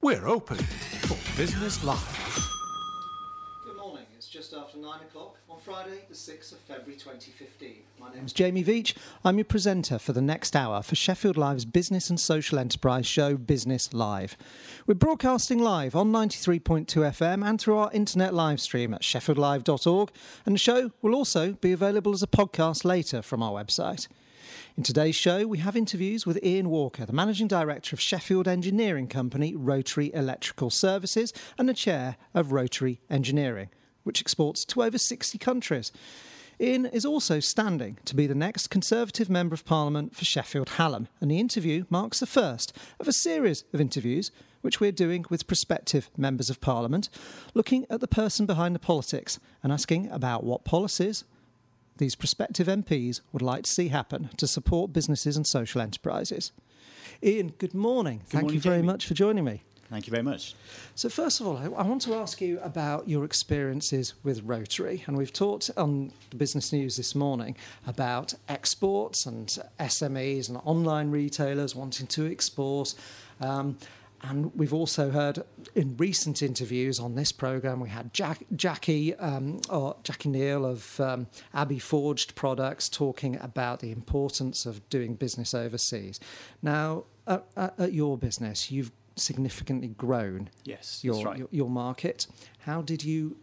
We're open for Business Live. Good morning, it's just after 9 o'clock on Friday the 6th of February 2015. My name's Jamie Veach. I'm your presenter for the next hour for Sheffield Live's business and social enterprise show Business Live. We're broadcasting live on 93.2 FM and through our internet live stream at sheffieldlive.org, and the show will also be available as a podcast later from our website. In today's show, we have interviews with Ian Walker, the Managing Director of Sheffield engineering company Rotary Electrical Services and the Chair of Rotary Engineering, which exports to over 60 countries. Ian is also standing to be the next Conservative Member of Parliament for Sheffield Hallam, and the interview marks the first of a series of interviews which we're doing with prospective Members of Parliament, looking at the person behind the politics and asking about what policies these prospective MPs would like to see happen to support businesses and social enterprises. Ian, good morning. Thank you very much for joining me. Thank you very much. So first of all, I want to ask you about your experiences with Rotary. And we've talked on the Business News this morning about exports and SMEs and online retailers wanting to export. And we've also heard in recent interviews on this programme, we had Jackie Neal of Abbey Forged Products talking about the importance of doing business overseas. Now, at your business, you've significantly grown your market. How did you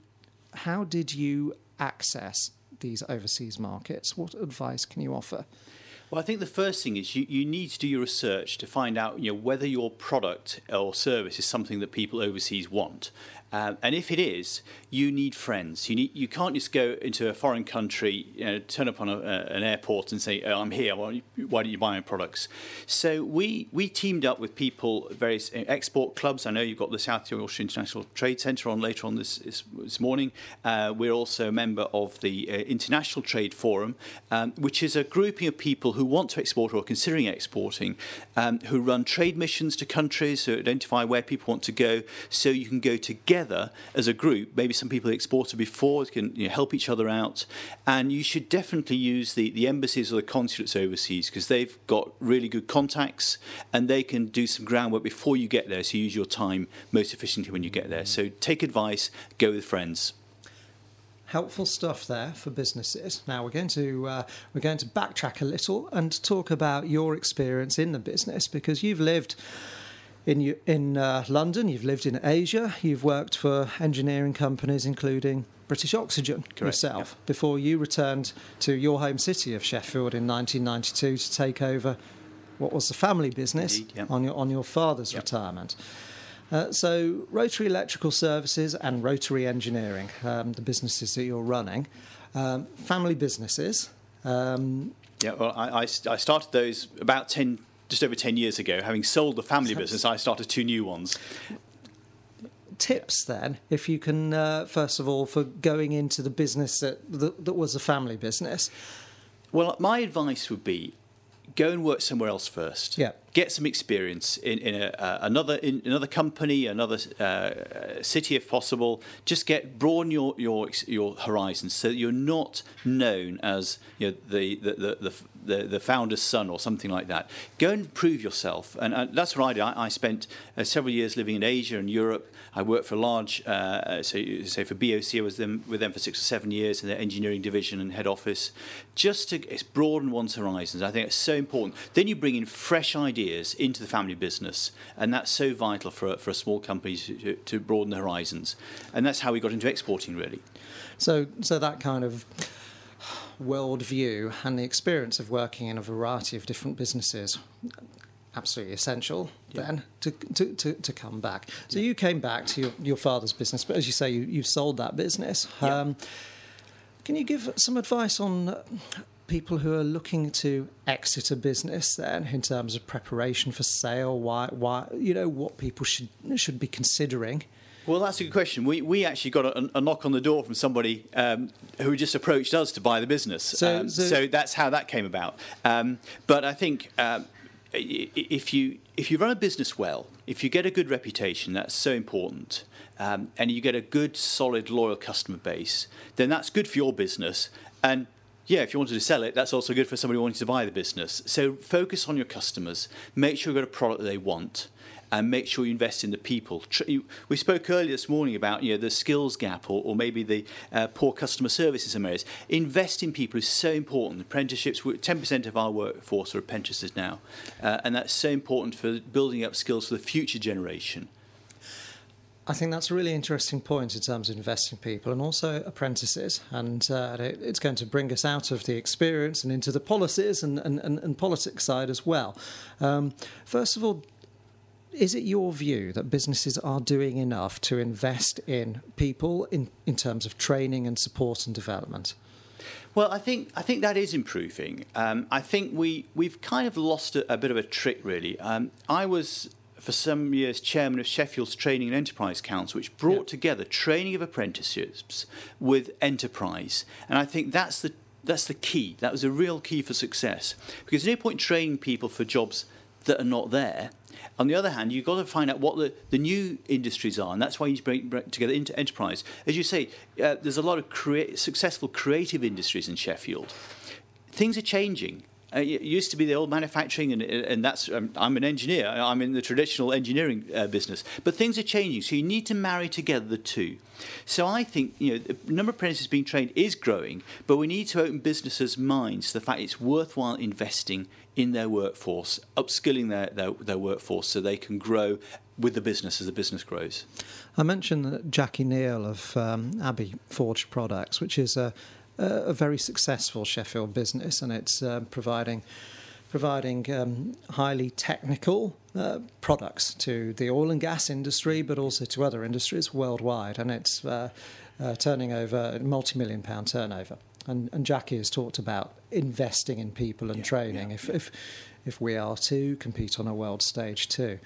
access these overseas markets? What advice can you offer? Well, I think the first thing is you need to do your research to find out whether your product or service is something that people overseas want. And if it is, you need friends. You can't just go into a foreign country, turn up on an airport and say, "Oh, I'm here. Why don't you buy my products?" So we teamed up with people, various export clubs. I know you've got the South Yorkshire International Trade Centre on later on this morning. We're also a member of the International Trade Forum, which is a grouping of people who want to export or are considering exporting, who run trade missions to countries, who identify where people want to go, so you can go together as a group. Maybe some people exported before can help each other out, and you should definitely use the embassies or the consulates overseas, because they've got really good contacts and they can do some groundwork before you get there, so use your time most efficiently when you get there. So take advice, go with friends. Helpful stuff there for businesses. Now we're going to backtrack a little and talk about your experience in the business, because you've lived in London, you've lived in Asia, you've worked for engineering companies including British Oxygen. Correct. Yourself, yeah. Before you returned to your home city of Sheffield in 1992 to take over what was the family business. Indeed, yeah. on your father's retirement. So Rotary Electrical Services and Rotary Engineering, the businesses that you're running, family businesses. Well, I started those about just over 10 years ago. Having sold the family business, I started two new ones. Tips then, if you can, first of all, for going into the business that was a family business. Well, my advice would be, go and work somewhere else first. Yeah. Get some experience in another company, another city if possible. Just broaden your horizons, so that you're not known as the founder's son or something like that. Go and prove yourself, and that's what I did. I spent several years living in Asia and Europe. I worked for a large, say for BOC, I was with them for 6 or 7 years in their engineering division and head office, just to broaden one's horizons. I think it's so important. Then you bring in fresh ideas into the family business, and that's so vital for a small company to broaden the horizons. And that's how we got into exporting, really. So that kind of world view and the experience of working in a variety of different businesses, absolutely essential then to come back. So you came back to your father's business, but as you say, you've sold that business. Can you give some advice on people who are looking to exit a business then, in terms of preparation for sale? Why what people should be considering? Well, that's a good question. We actually got a knock on the door from somebody who just approached us to buy the business. So that's how that came about. But I think if you run a business well, if you get a good reputation, that's so important, and you get a good, solid, loyal customer base, then that's good for your business. And yeah, if you wanted to sell it, that's also good for somebody wanting to buy the business. So focus on your customers. Make sure you've got a product that they want. and make sure you invest in the people. We spoke earlier this morning about the skills gap or maybe the poor customer service in some areas. Invest in people is so important. Apprenticeships, 10% of our workforce are apprentices now, and that's so important for building up skills for the future generation. I think that's a really interesting point in terms of investing in people and also apprentices. And it's going to bring us out of the experience and into the policies and politics side as well. First of all, is it your view that businesses are doing enough to invest in people in terms of training and support and development? Well, I think that is improving. I think we've kind of lost a bit of a trick, really. I was, for some years, chairman of Sheffield's Training and Enterprise Council, which brought together training of apprenticeships with enterprise. And I think that's the key. That was a real key for success. Because there's no point training people for jobs that are not there. On the other hand, you've got to find out what the new industries are, and that's why you need to bring together into enterprise. As you say, there's a lot of successful creative industries in Sheffield. Things are changing. It used to be the old manufacturing, and that's. I'm an engineer. I'm in the traditional engineering business, but things are changing. So you need to marry together the two. So I think the number of apprentices being trained is growing, but we need to open businesses' minds to the fact it's worthwhile investing in their workforce, upskilling their workforce so they can grow with the business as the business grows. I mentioned that Jackie Neal of Abbey Forged Products, which is a very successful Sheffield business, and it's providing highly technical products to the oil and gas industry, but also to other industries worldwide, and it's turning over multi-million-pound turnover. And Jackie has talked about investing in people and training if we are to compete on a world stage too.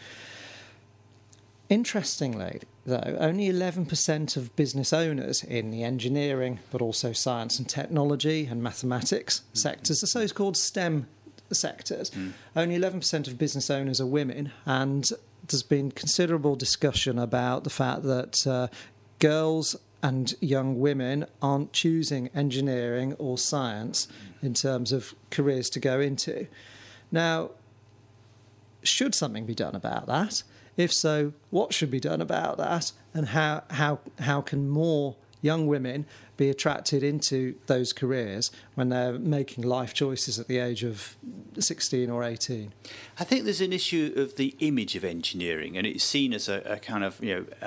Interestingly, though, only 11% of business owners in the engineering, but also science and technology and mathematics sectors, the so-called STEM sectors, only 11% of business owners are women, and there's been considerable discussion about the fact that girls and young women aren't choosing engineering or science in terms of careers to go into. Now, should something be done about that? If so, what should be done about that? And how can more young women be attracted into those careers when they're making life choices at the age of 16 or 18? I think there's an issue of the image of engineering, and it's seen as a kind of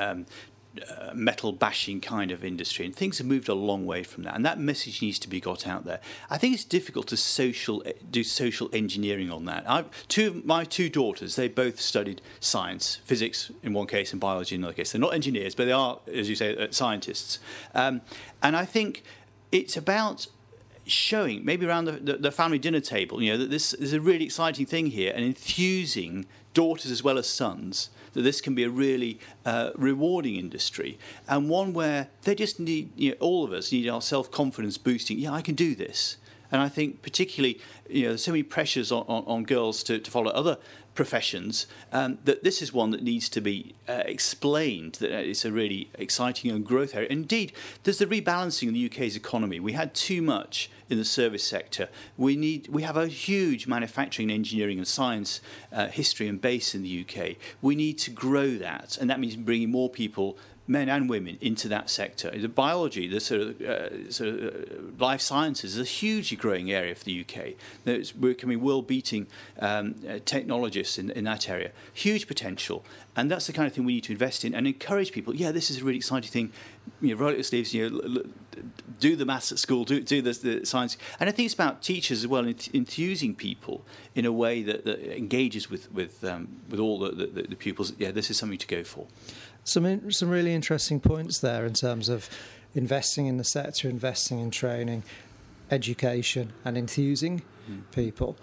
metal bashing kind of industry, and things have moved a long way from that, and that message needs to be got out there. I think it's difficult to do social engineering on that. My two daughters, they both studied science, physics in one case and biology in another case. They're not engineers, but they are, as you say, scientists. And I think it's about showing, maybe around the family dinner table, that this is a really exciting thing here, and enthusing daughters as well as sons that this can be a really rewarding industry, and one where they just need, all of us need our self-confidence boosting. Yeah, I can do this. And I think particularly, there's so many pressures on girls to follow other professions, that this is one that needs to be explained, that it's a really exciting and growth area. Indeed, there's the rebalancing in the UK's economy. We had too much in the service sector. We have a huge manufacturing, engineering and science history and base in the UK. We need to grow that, and that means bringing more people, men and women, into that sector. The biology, the sort of life sciences is a hugely growing area for the UK. We're becoming world-beating technologists in that area. Huge potential, and that's the kind of thing we need to invest in and encourage people. Yeah, this is a really exciting thing. Roll up your sleeves. Do the maths at school. Do the science, and I think it's about teachers as well, enthusing people in a way that engages with all the pupils. Yeah, this is something to go for. Some really interesting points there in terms of investing in the sector, investing in training, education, and enthusing people.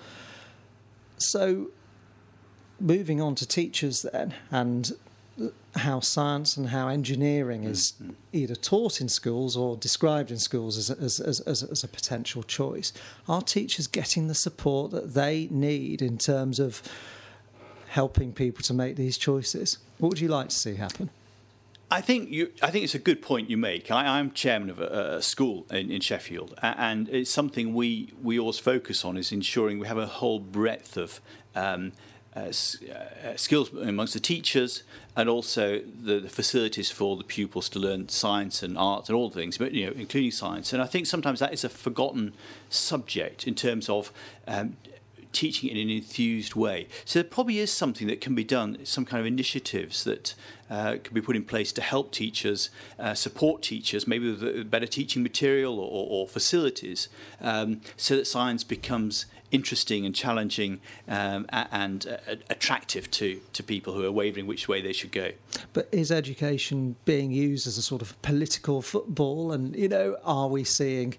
So, moving on to teachers then, and how science and how engineering is either taught in schools or described in schools as a potential choice. Are teachers getting the support that they need in terms of helping people to make these choices? What would you like to see happen? I think it's a good point you make. I'm chairman of a school in Sheffield, and it's something we always focus on, is ensuring we have a whole breadth of skills amongst the teachers, and also the facilities for the pupils to learn science and art and all the things, but including science. And I think sometimes that is a forgotten subject in terms of teaching in an enthused way. So there probably is something that can be done, some kind of initiatives that can be put in place to help teachers, support teachers, maybe with better teaching material or facilities, so that science becomes interesting and challenging and attractive to people who are wavering which way they should go. But is education being used as a sort of political football? And, are we seeing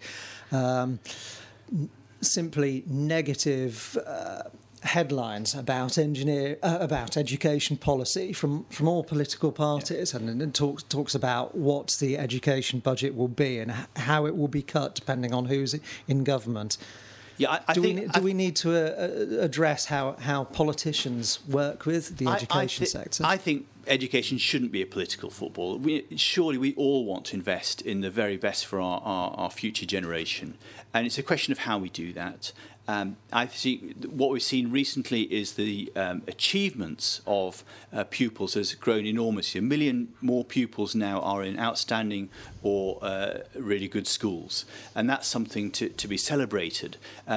simply negative headlines about education policy from all political parties, and talks about what the education budget will be and how it will be cut depending on who's in government? Yeah, do we need to address how politicians work with the education sector? I think education shouldn't be a political football. Surely we all want to invest in the very best for our future generation. And it's a question of how we do that. I think what we've seen recently is the achievements of pupils has grown enormously. 1 million more pupils now are in outstanding or really good schools, and that's something to be celebrated.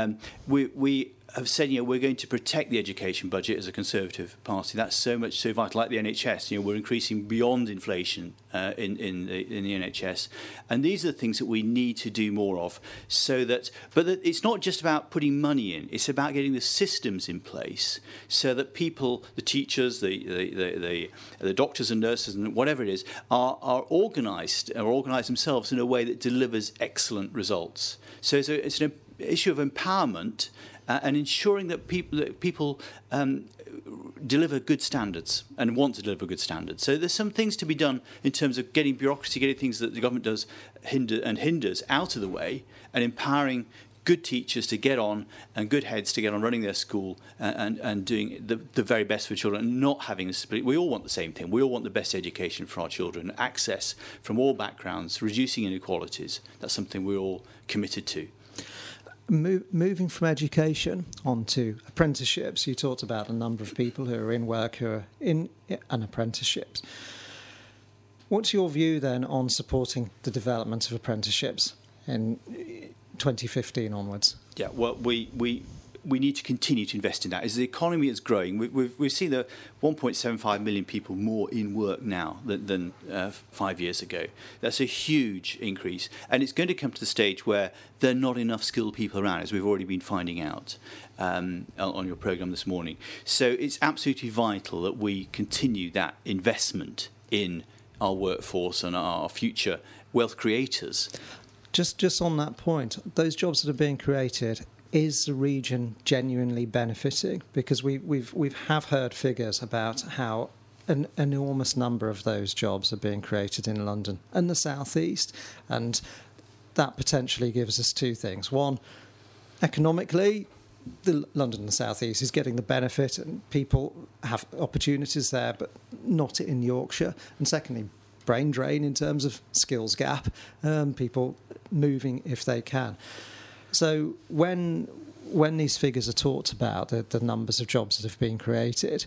We have said, we're going to protect the education budget as a Conservative Party. That's so vital. Like the NHS, we're increasing beyond inflation in the NHS, and these are the things that we need to do more of. But it's not just about putting money in; it's about getting the systems in place so that people, the teachers, the doctors and nurses, and whatever it is, are organised themselves in a way that delivers excellent results. So it's an issue of empowerment. And ensuring that people deliver good standards and want to deliver good standards. So there's some things to be done in terms of getting bureaucracy, getting things that the government does hinders out of the way, and empowering good teachers to get on and good heads to get on running their school and doing the very best for children, and not having this. We all want the same thing. We all want the best education for our children, access from all backgrounds, reducing inequalities. That's something we're all committed to. Moving from education onto apprenticeships, you talked about a number of people who are in work who are in an apprenticeships. What's your view then on supporting the development of apprenticeships in 2015 onwards? Yeah, well, we need to continue to invest in that. As the economy is growing, we've seen that 1.75 million people more in work now than 5 years ago. That's a huge increase. And it's going to come to the stage where there are not enough skilled people around, as we've already been finding out on your programme this morning. So it's absolutely vital that we continue that investment in our workforce and our future wealth creators. Just on that point, those jobs that are being created, is the region genuinely benefiting? Because we've heard figures about how an enormous number of those jobs are being created in London and the South East, and that potentially gives us two things. One, economically, London and the South East is getting the benefit, and people have opportunities there, but not in Yorkshire. And secondly, brain drain in terms of skills gap, people moving if they can. So when these figures are talked about, the numbers of jobs that have been created,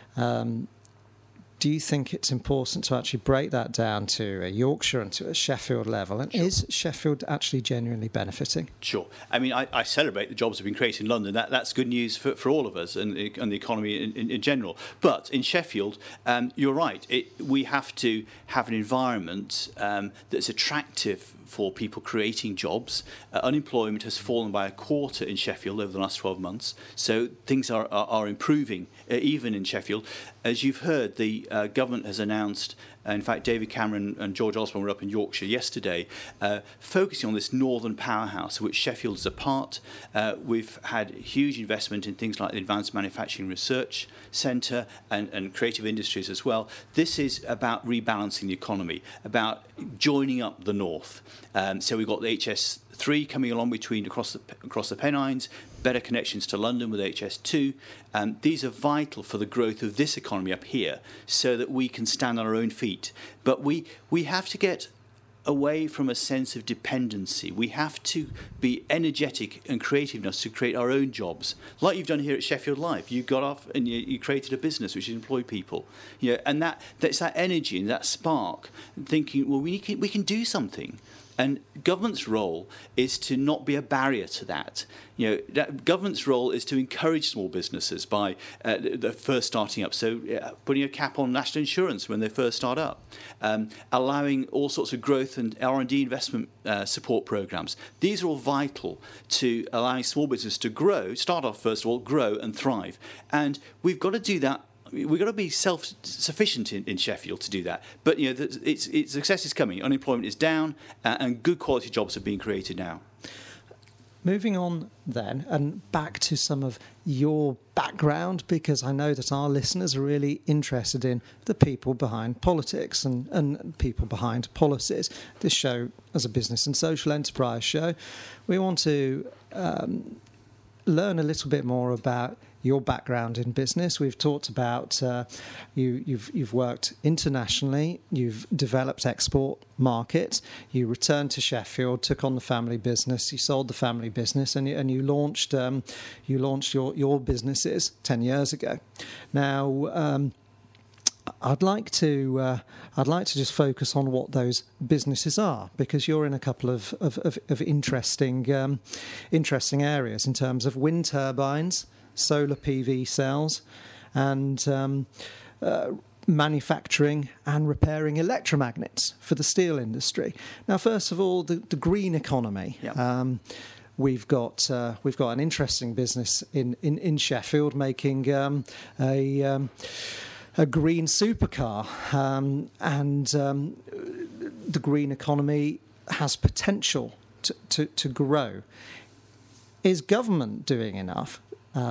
do you think it's important to actually break that down to a Yorkshire and to a Sheffield level? And is Sheffield actually genuinely benefiting? Sure. I mean, I celebrate the jobs that have been created in London. That's good news for all of us and the economy in general. But in Sheffield, you're right. We have to have an environment that's attractive for people creating jobs. Unemployment has fallen by a quarter in Sheffield over the last 12 months. So things are improving, even in Sheffield. As you've heard, the government has announced, in fact, David Cameron and George Osborne were up in Yorkshire yesterday, focusing on this northern powerhouse, of which Sheffield is a part. We've had huge investment in things like the Advanced Manufacturing Research Centre and creative industries as well. This is about rebalancing the economy, about joining up the north. So we've got the HS3 coming along across the Pennines, better connections to London with HS2. These are vital for the growth of this economy up here so that we can stand on our own feet. But we have to get away from a sense of dependency. We have to be energetic and creative enough to create our own jobs, like you've done here at Sheffield Live. You got off and you created a business which employed people, and that's that energy and that spark, and thinking, well, we can do something. And government's role is to not be a barrier to that. Government's role is to encourage small businesses by the first starting up. So putting a cap on national insurance when they first start up, allowing all sorts of growth and R&D investment support programs. These are all vital to allowing small business to grow, start off first of all, grow and thrive. And we've got to do that. We've got to be self-sufficient in Sheffield to do that. But its success is coming. Unemployment is down, and good quality jobs are being created now. Moving on then, and back to some of your background, because I know that our listeners are really interested in the people behind politics and people behind policies. This show, as a business and social enterprise show, we want to learn a little bit more about your background in business. We've talked about you've worked internationally, you've developed export markets, you returned to Sheffield, took on the family business, you sold the family business, and you launched your businesses 10 years ago. Now, I'd like to just focus on what those businesses are, because you're in a couple of interesting areas in terms of wind turbines, solar PV cells, and manufacturing and repairing electromagnets for the steel industry. Now, first of all, the green economy. Yeah. We've got an interesting business in Sheffield making a green supercar, and the green economy has potential to grow. Is government doing enough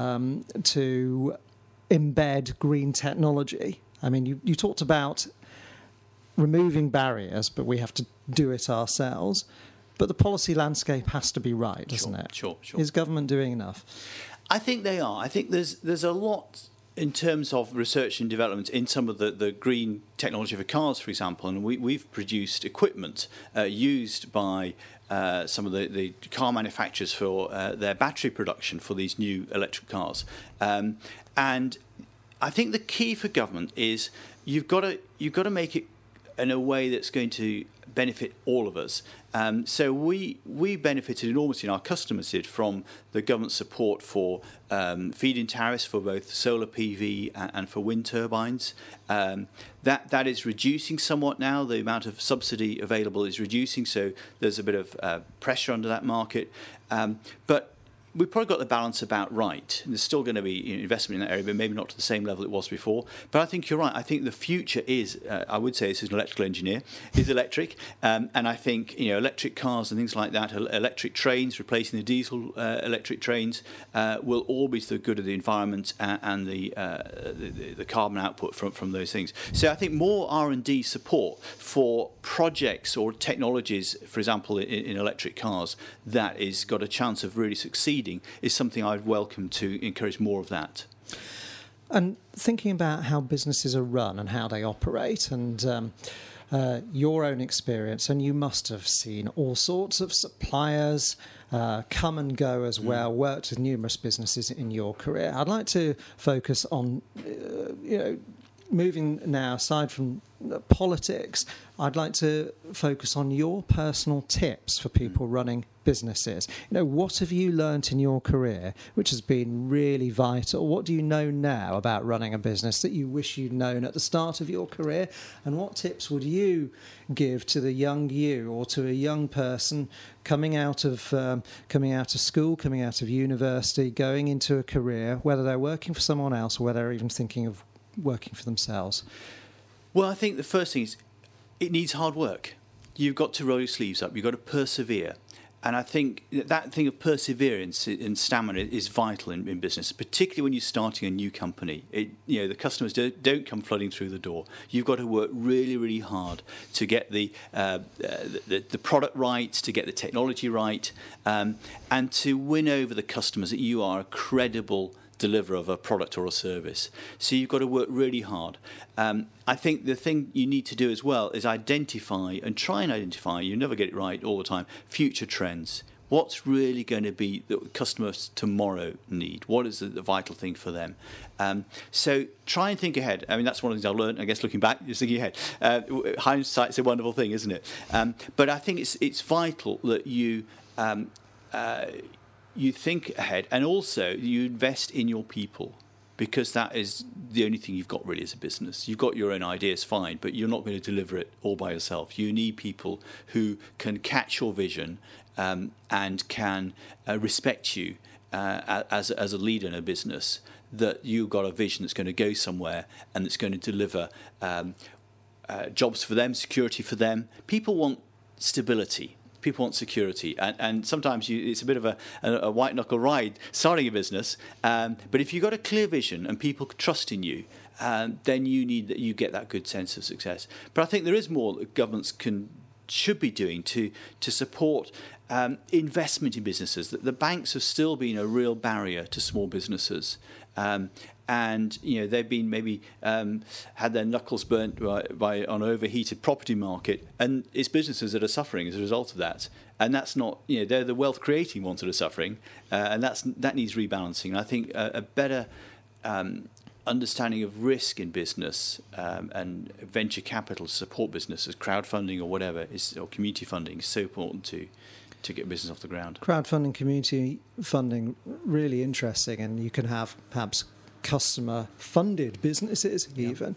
to embed green technology? I mean, you talked about removing barriers, but we have to do it ourselves. But the policy landscape has to be right, doesn't it? Sure. Is government doing enough? I think they are. I think there's a lot in terms of research and development in some of the green technology for cars, for example, and we've produced equipment used by some of the car manufacturers for their battery production for these new electric cars. And I think the key for government is you've got to make it in a way that's going to benefit all of us. So we benefited enormously, and our customers did, from the government support for feed-in tariffs for both solar PV and for wind turbines. That is reducing somewhat now. The amount of subsidy available is reducing, so there's a bit of pressure under that market. But we've probably got the balance about right. There's still going to be investment in that area, but maybe not to the same level it was before. But I think you're right. I think the future is, I would say, as an electrical engineer, is electric. And I think electric cars and things like that, electric trains replacing the diesel electric trains, will all be to the good of the environment and the carbon output from those things. So I think more R&D support for projects or technologies, for example, in electric cars, that is got a chance of really succeeding, is something I'd welcome to encourage more of that. And thinking about how businesses are run and how they operate, and your own experience, and you must have seen all sorts of suppliers come and go as well, worked with numerous businesses in your career. I'd like to focus on, moving now aside from politics, I'd like to focus on your personal tips for people running businesses. What have you learnt in your career which has been really vital? What do you know now about running a business that you wish you'd known at the start of your career? And what tips would you give to the young you, or to a young person coming out of school, coming out of university, going into a career, whether they're working for someone else or whether they're even thinking of working for themselves? Well, I think the first thing is it needs hard work. You've got to roll your sleeves up. You've got to persevere. And I think that thing of perseverance and stamina is vital in business, particularly when you're starting a new company. The customers don't come flooding through the door. You've got to work really, really hard to get the product right, to get the technology right, and to win over the customers that you are a credible deliverer of a product or a service. So you've got to work really hard. I think the thing you need to do as well is identify, you never get it right all the time, future trends. What's really going to be that customers tomorrow need? What is the vital thing for them? So try and think ahead. I mean, that's one of the things I learned, I guess, looking back, just thinking ahead. Hindsight's a wonderful thing, isn't it? But I think it's vital that you think ahead, and also you invest in your people, because that is the only thing you've got really as a business. You've got your own ideas, fine, but you're not going to deliver it all by yourself. You need people who can catch your vision and can respect you as a leader in a business, that you've got a vision that's going to go somewhere and that's going to deliver jobs for them, security for them. People want stability. People want security, and sometimes it's a bit of a white-knuckle ride starting a business. But if you've got a clear vision and people trust in you, then you get that good sense of success. But I think there is more that governments should be doing to support investment in businesses. The banks have still been a real barrier to small businesses. And they've been maybe had their knuckles burnt by on an overheated property market, and it's businesses that are suffering as a result of that. And that's not, they're the wealth creating ones that are suffering, and that needs rebalancing. And I think a better understanding of risk in business and venture capital to support businesses, crowdfunding or whatever, or community funding is so important to get business off the ground. Crowdfunding, community funding, really interesting, and you can have perhaps customer-funded businesses even.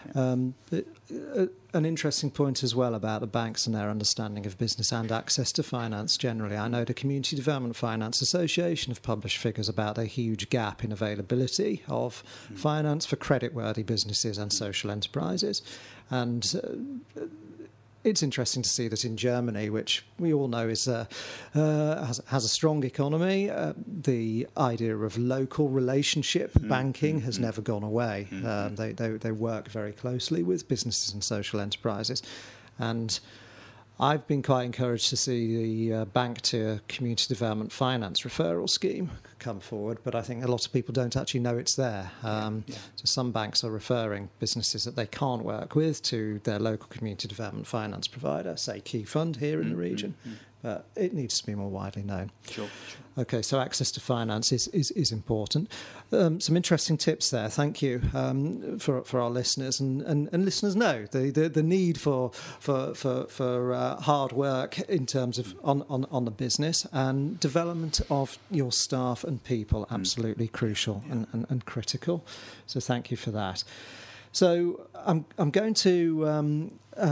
An interesting point as well about the banks and their understanding of business and access to finance generally. I know the Community Development Finance Association have published figures about a huge gap in availability of finance for credit-worthy businesses and social enterprises. And it's interesting to see that in Germany, which we all know is has a strong economy, the idea of local relationship banking has never gone away. They work very closely with businesses and social enterprises. And I've been quite encouraged to see the Bank to Community Development Finance referral scheme come forward, but I think a lot of people don't actually know it's there. So some banks are referring businesses that they can't work with to their local community development finance provider, say Key Fund here in the region. But it needs to be more widely known. Sure. Okay, so access to finance is important. Some interesting tips there. Thank you for our listeners, and listeners know the need for hard work in terms of on the business, and development of your staff and people absolutely crucial and critical. So thank you for that. So I'm going to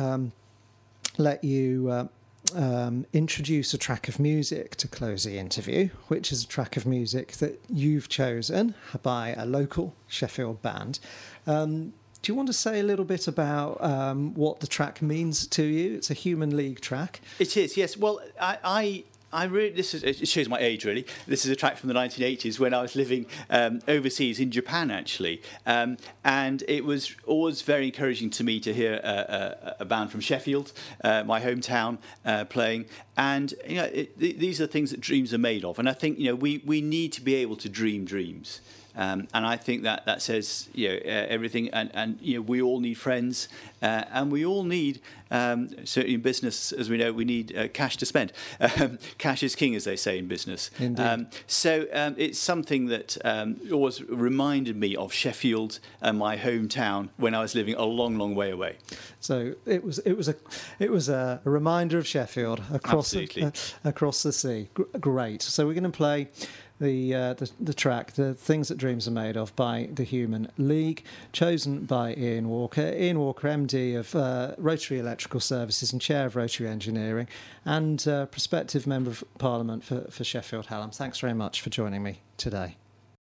let you introduce a track of music to close the interview, which is a track of music that you've chosen by a local Sheffield band. Do you want to say a little bit about what the track means to you? It's a Human League track. It is, yes. Well, I really, it shows my age, really. This is a track from the 1980s when I was living overseas in Japan, actually. And it was always very encouraging to me to hear a band from Sheffield, my hometown, playing. And these are things that dreams are made of. And I think we need to be able to dream dreams. And I think that says everything. And we all need friends, and we all need certainly in business, as we know, we need cash to spend. Cash is king, as they say in business. So it's something that always reminded me of Sheffield and my hometown when I was living a long, long way away. So it was a reminder of Sheffield across the sea. Great. So we're going to play the track, The Things That Dreams Are Made Of, by the Human League, chosen by Ian Walker. Ian Walker, MD of Rotary Electrical Services and Chair of Rotary Engineering, and prospective Member of Parliament for Sheffield Hallam. Thanks very much for joining me today.